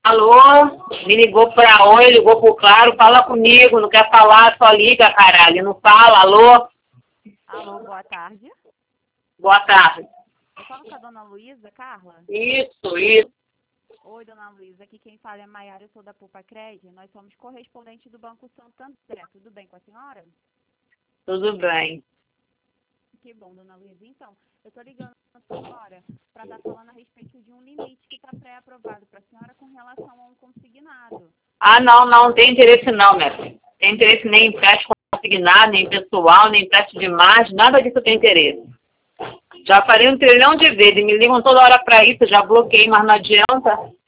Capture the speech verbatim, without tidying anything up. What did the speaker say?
Alô? Me ligou pra Oi, ligou pro Claro, fala comigo, não quer falar, só liga, caralho, não fala, alô? Alô, boa tarde. Boa tarde. Eu falo com a dona Luísa, Carla? Isso, isso. Oi, dona Luísa, aqui quem fala é Maiara, eu sou da Poupa Cred. Nós somos correspondentes do Banco Santander. Tudo bem com a senhora? Tudo bem. Que bom, dona Luísa. Então, eu estou ligando a senhora para estar falando a respeito de um limite que está pré-aprovado para a senhora com relação a um consignado. Ah, não, não, não tem interesse não, minha filha. Tem interesse nem em empréstimo consignado, nem pessoal, nem empréstimo de margem, nada disso tem interesse. Já falei um trilhão de vezes, me ligam toda hora pra isso, já bloqueei, mas não adianta.